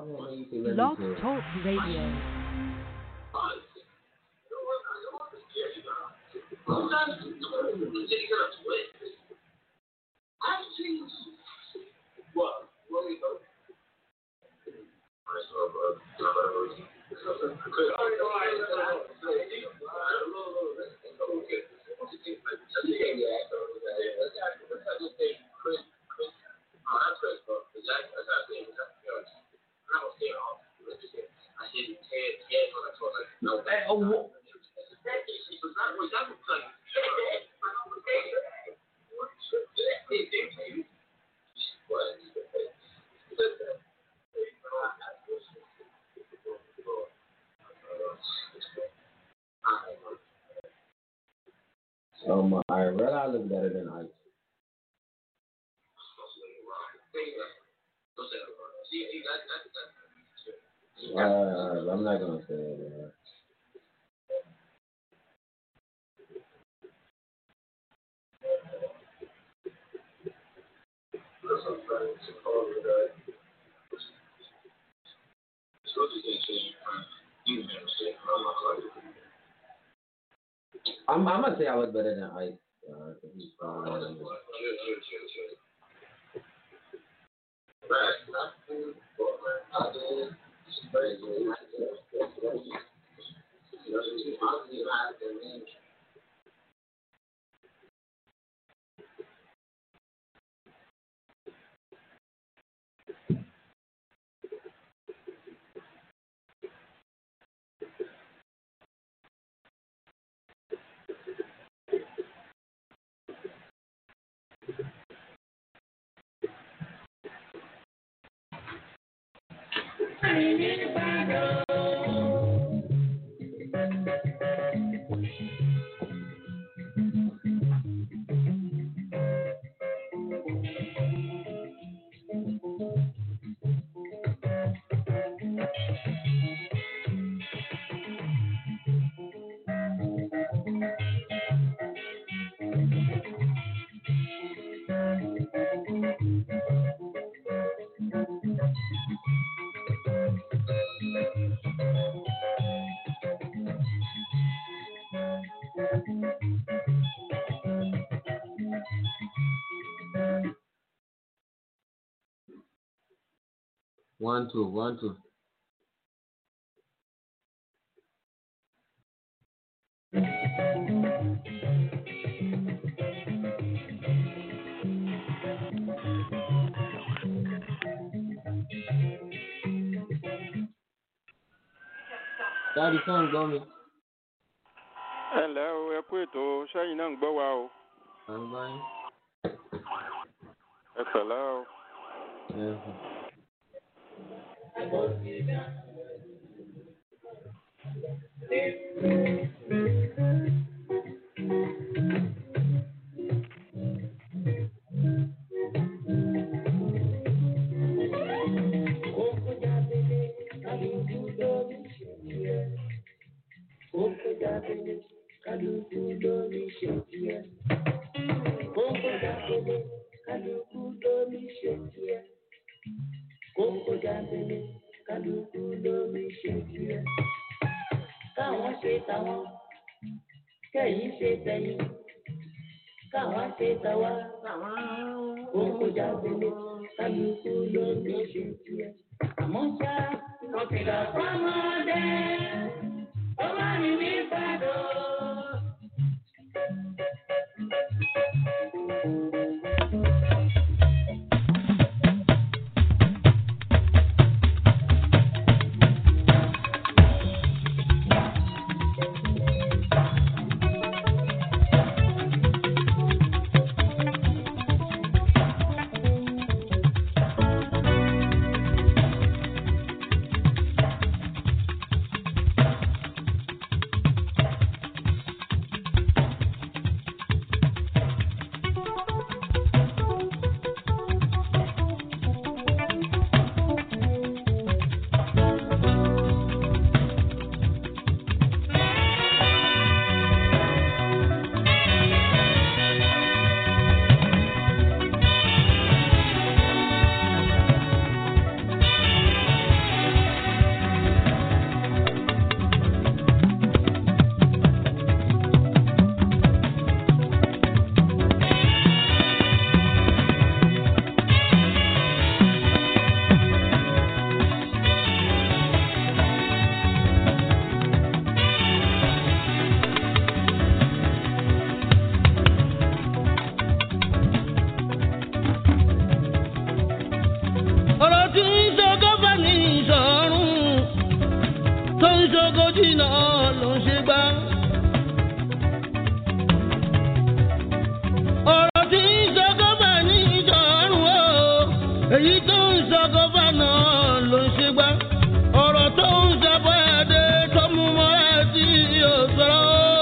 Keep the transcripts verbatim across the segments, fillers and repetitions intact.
Blog Talk Radio. Um, all right, red eye looks better than ice. Uh, I'm not gonna say it. I'm, I'm gonna say I look better than ice. Uh, he's fine. One, two, one, two. Daddy, come, go me. Hello, ẹ kú ètò ṣẹ́yìn náà ń gbọ́ wa o. I'm going. Ẹ pẹ̀lẹ́ o. Káwọn ṣe tàwọn, kẹ́yìn ṣe tẹ̀yìn, káwọn ṣe tàwa, kókó jábélé, kálukú lómi ṣe tiẹ̀. Àmọ́ ṣá, mo kìlọ̀ fọ́mọdé, ó bá mi ní Ìbàdàn. jìnnà ló ń ṣe gbá. ọ̀rọ̀ tí ń ṣọgọ́fà ní ìjọ̀rùn o èyí tó ń ṣọgọ́fà náà ló ń ṣe gbá. ọ̀rọ̀ tó ń ṣàbọ̀yàdé tó mú mọ́ra sí òṣòro.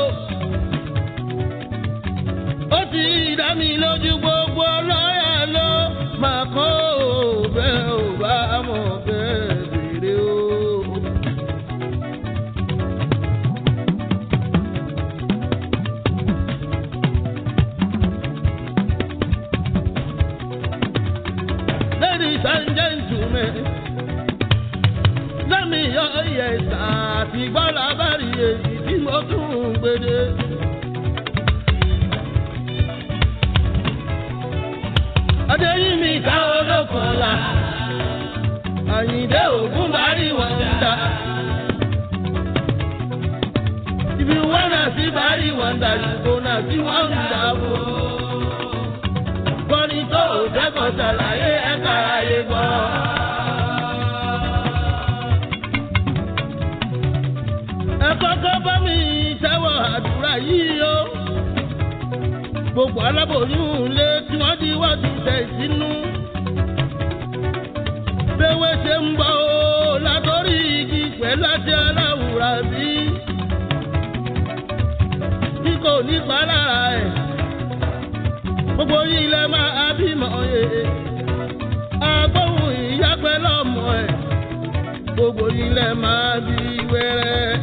ó ti dá mi lójú gbogbo ọlọ́yà ló máa kọ́ òbẹ́ ò bá mọ̀ bẹ́ẹ̀ bèrè o. Ladies and gentlemen, lẹ́mi yọ ìyẹ̀sà àti gbọ́dọ̀ abárí èyí tí mo tún ń gbèdé. Adéyínmí ká olókùnlá, Àyìndé ògún bá rí wọn dá. If you wanna see body wonder, you gonna see wonderful. Kọ́ni tó ò dẹ́kọ̀ ṣàlàyé ẹ̀ka ayé gbọ́. Ẹ kọ́kọ́ bá mi tẹ́wọ̀ àdúrà yìí o. Gbogbo aláboyún lé tí wọ́n di wá ti tẹ̀ sínú. Béwé ṣe ń bọ̀ o látọ̀rí igi pẹ̀lú àti aláwùrà bí. Tí kò ní pa lára ẹ̀. Gbogbo yìí lẹ máa bímọ yẹ. Agbóhùn ìyá pẹ̀lú ọmọ ẹ̀. Gbogbo yìí lẹ máa bí wẹ́rẹ́.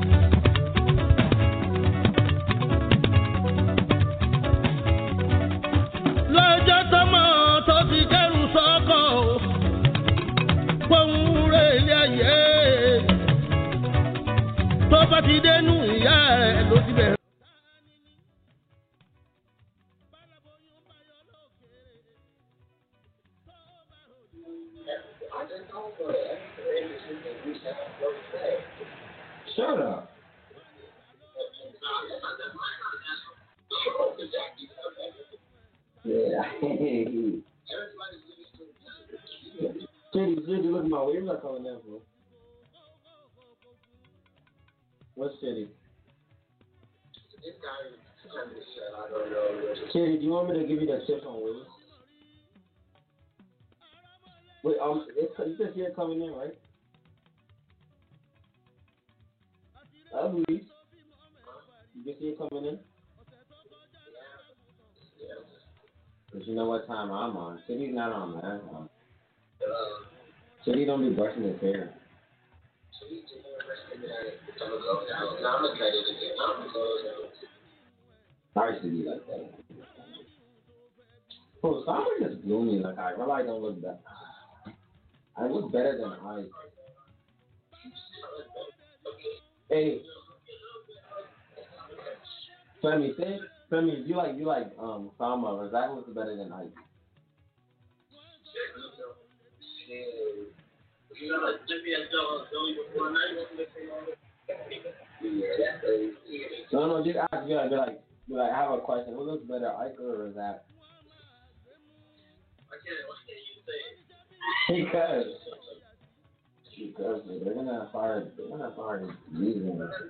Lọ́jọ́ tọ́mọ tó ti kẹ́rù sọ́kọ̀ o. Pohùn rẹ̀ ilé ayé. Tó bá ti dénú ìyá rẹ̀ ló ti bẹ̀rẹ̀. Shut up. Yeah. Katie, did you look at my waves are coming in, bro? What city? Katie, do you want me to give you the tip on waves? Wait, um, it's, you can see it coming in, right? Uh, Luis, you can see it coming in? Because you know what time I'm on. City's not on, man. Um, City don't be brushing his hair. Sorry, City like that. Bro, summer just gloomy. Like, I really don't look that. I look better than I. Hey, Femi, say, Femi, you like, you like, um, Sama, or that looks better than Ike. No, no, just ask me, like, be like, be like, I have a question. Who looks better, Ike or that? Because, because they're gonna fire, they're gonna fire using it.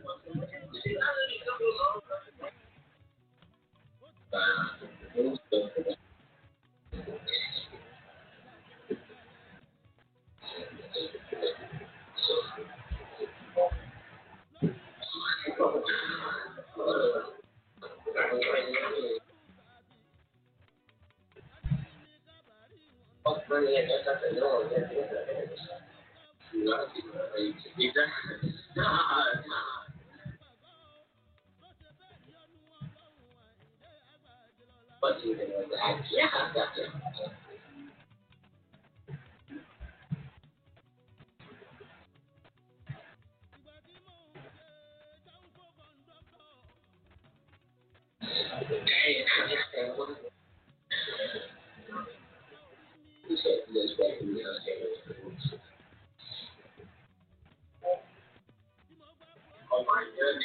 Oh my goodness.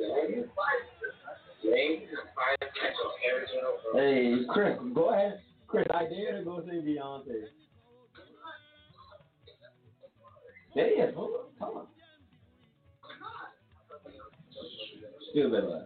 Hey, Chris, go ahead. Chris, I dare to go see Beyonce. Say it, hold on, come on. Still better left.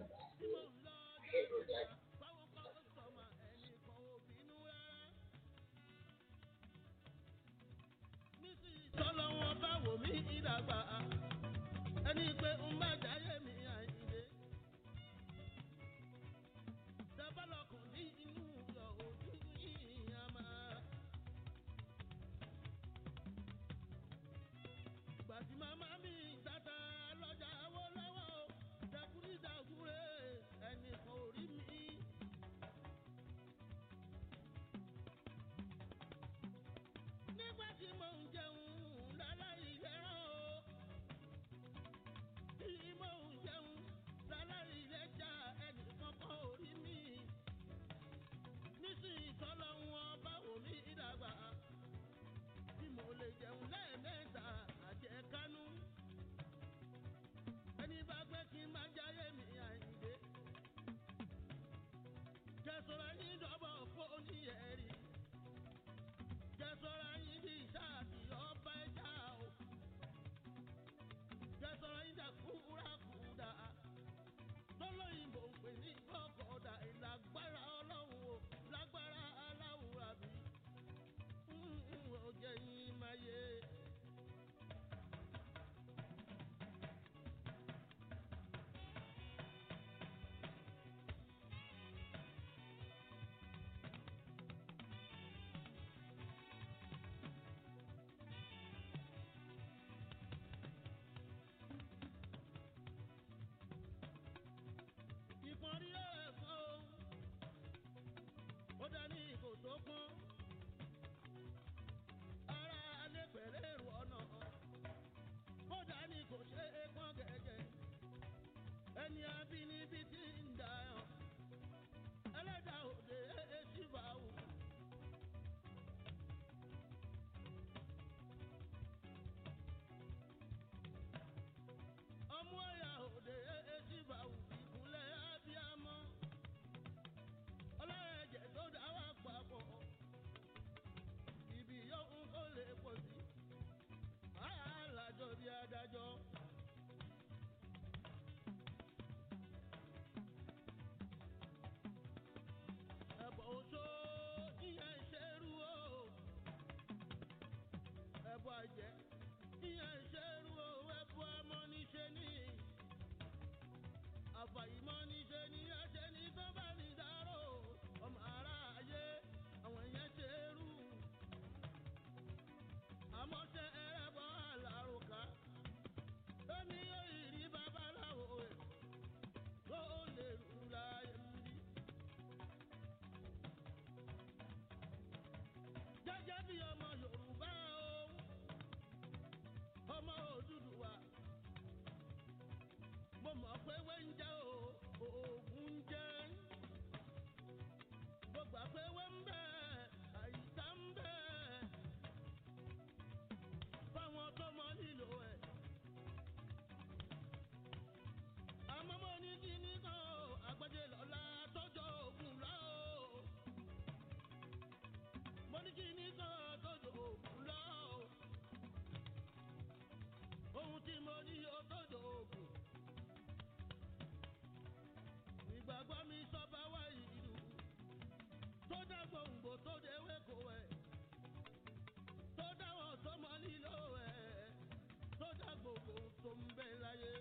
Tó dá gbogbo tó ń bẹ láyé.